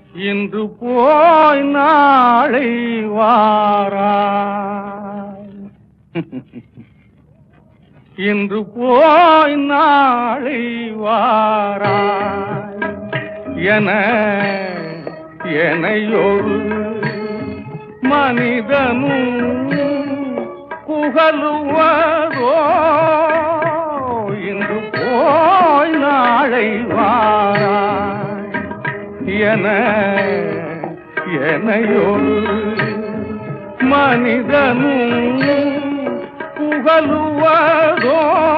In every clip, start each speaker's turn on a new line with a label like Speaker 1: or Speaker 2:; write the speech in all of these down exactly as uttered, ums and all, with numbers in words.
Speaker 1: இன்று போய் நாளை வாராய். இன்று போய் நாளை வாராய் என எனையொரு மனிதனும் புகழுவதோ. இன்று போய் நாளை வாராய் என எனையொரு மனிதனும் புகழுவதோ.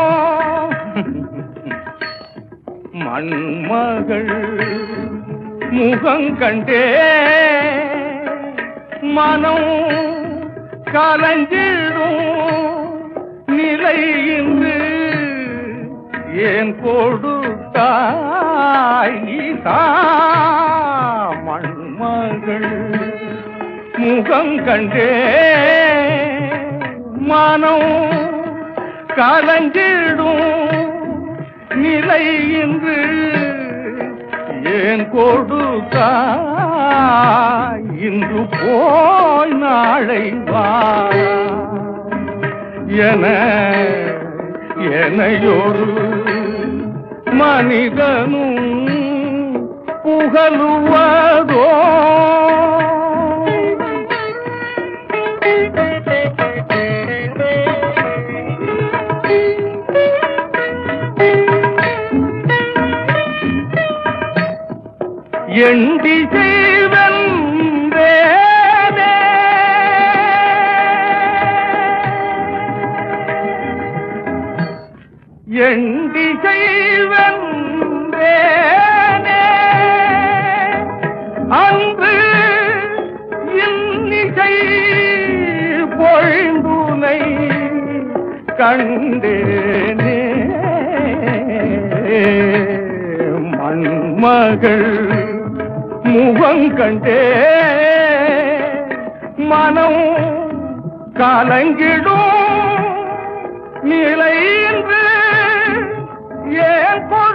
Speaker 1: மண்மகள் முகங்கண்டே மனம் கலஞ்சிடும் நிலை இன்று ஏன் கொடுத்தாய் ஈசா. மண்மகள் முகங்கண்டே மனம் கலஞ்சிடும் நிலை இன்று ஏன் கொடுத்தாய். இன்று போய் நாளை வா என எனையொரு மனிதனும் புகழுவதோ. எண்டி செய்வந்தே எண்டி செய்வந்தே அன்று இன்னிசை பொழிந்துனை கண்டேனே. மண்மகள் முகங்கண்டே மனம் கலங்கிடும் நிலை என்று ஏன்